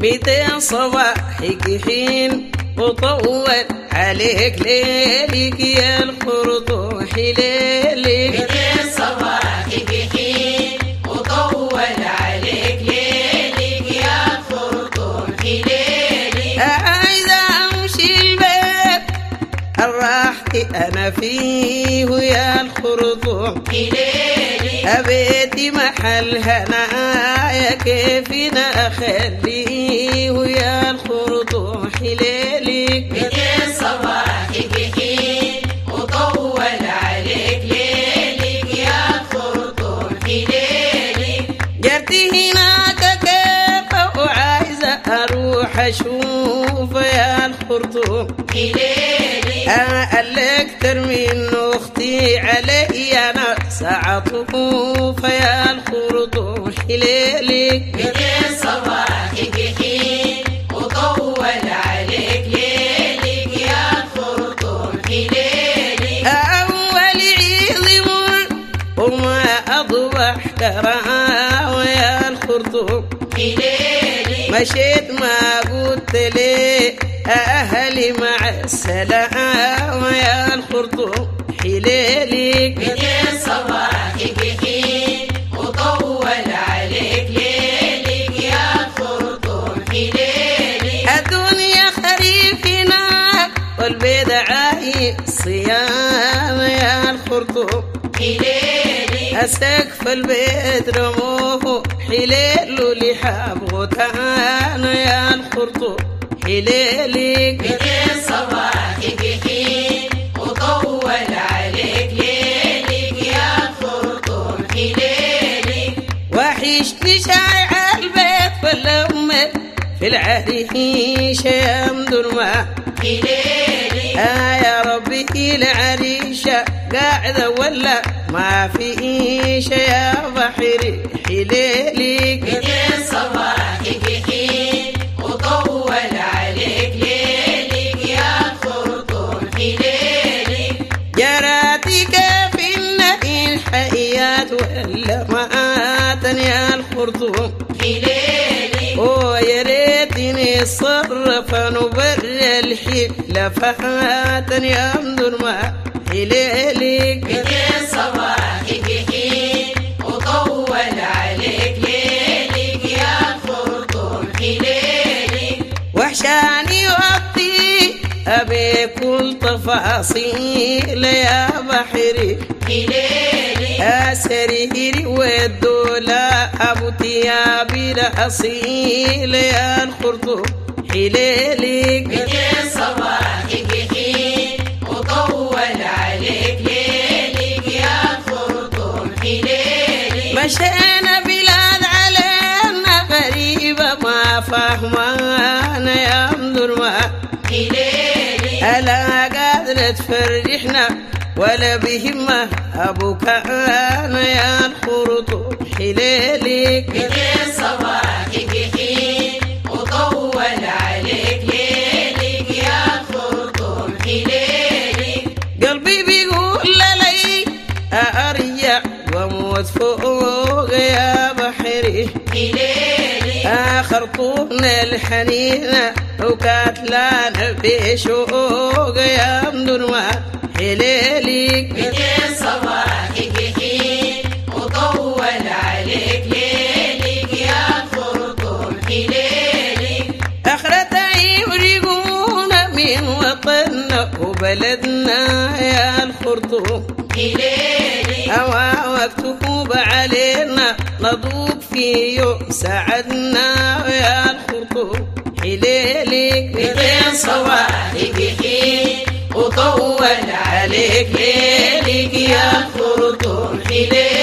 بيتين صباحك حين وطول عليك ليلك يا الخرطوح ليلك. بيتين صباحك حين وطول عليك ليلك يا الخرطوح ليلك. عايزة أمشي البيت الراحتي أنا فيه يا الخرطوم ليلك. أبيتي محل هنايا كيفنا أخليه يا الخرطوم ليلك. بيتين صباحك حين وطول عليك ليلك يا الخرطوم ليلك. جرتي هناك كيف وعايزة أروح أشوف يا الخرطوم ليلك. قالك ترمي أختي علي أنا ساعة طوف يا الخرطوم ليلك. بيتين صباحك حين وطول عليك ليلك يا الخرطوم ليلك. أول عيد مر وما أضبح كراوة يا الخرطوم ليلك. مشيت ما قلت لي أهلي مع السلامة يا الخرطوم ليلك. بيتين صباحك حين وطول عليك ليلك يا الخرطوم ليلك. الدنيا خريفنا والبيت عايق صيام يا الخرطوم ليلك. السقف البيت رموه حليل لحاب غتان يا الخرطوم ليلك. بيتين صباحك حين وطول عليك ليلك يا الخرطوم ليلك. وحشني شارع البيت والأمة في العريش يا مدرمة ليلك. يا ربي العريشة قاعدة ولا ما فيش يا بحري ليلك. بيتين صباحك حين وطول عليك ليلك يا الخرطوم ليلك. جراتي كيف النهي الحياة ولا ماتن يا الخرطوم ليلك. ويا ريتني الصرف نبر الحفلة فاتن يا مدرمة ليلك. بيتين صباحك حين وطول عليك ليلك يا الخرطوم ليلك. وحشاني وقتي أبي كل تفاصيل يا بحري ليلك. سريري والدولة أبو تيابي الأصيل يا الخرطوم ليلك. بيتين صباحك حين وطول عليك ليلك يا الخرطوم ليلك. مشينا بلاد علينا غريبة ما فهمانا يا مدرمة ليلك. ألا قادرة تفرحنا ولا بهمة أبوك أنا يا الخرطوم ليلك. بيتين صباحك حين وطول عليك ليلك يا الخرطوم ليلك. قلبي بيقول لي أرجع واموت فوق يا بحري ليلك. خرطوم الحنينة وكاتلانا بشوق يا مدرمة ليلك. بيتين صباحك حين وطول عليك ليلك يا الخرطوم ليلك. آخرتها يورقونا من وطننا وبلدنا يا الخرطوم ليلك. أوا مكتوب علينا نضوب في يوم سعدنا يا الخرطوم ليلك. بيتين صباحك حين وطول عليك ليلك يا الخرطوم ليلك.